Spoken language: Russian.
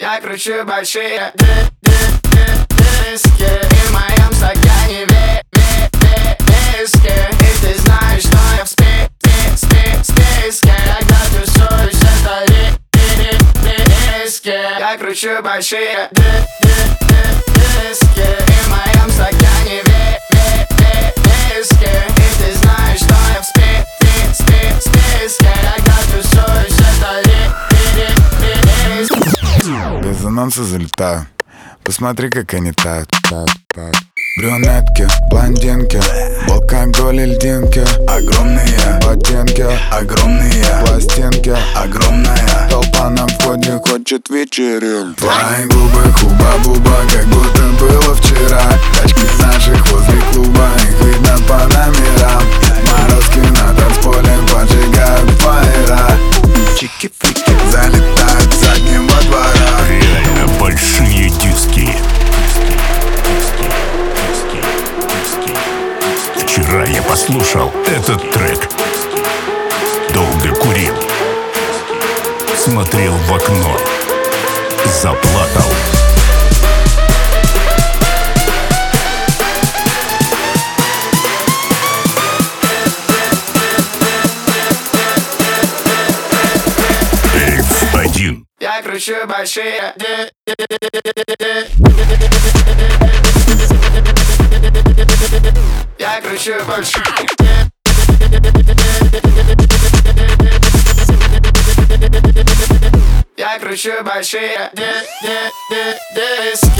Я кручу большие диски, и в моем стакане виски. И ты знаешь, что я в списке. Когда тусуюсь, это риски. Я кручу большие диски, и в моем стакане виски. И ты знаешь, что я в списке. Когда тусуюсь, это риски. Без анонса залетаю. Посмотри, как они тают. Брюнетки, блондинки, алкоголь и льдинки. Огромные ботинки, огромные пластинки. огромная Толпа на входе хочет вечеринку. Твои губы, хуба-буба, как будто было вчера. Тачки наших возле клуба, их видно по номерам. Морозки на танцполе поджигают фаера. Чики-фрики залетают с заднего двора. Реально большие диски. Вчера я послушал этот трек. Долго курил. Смотрел в окно. Заплакал. F1. Я кручу большие Я кручу большие Я кручу большие диски.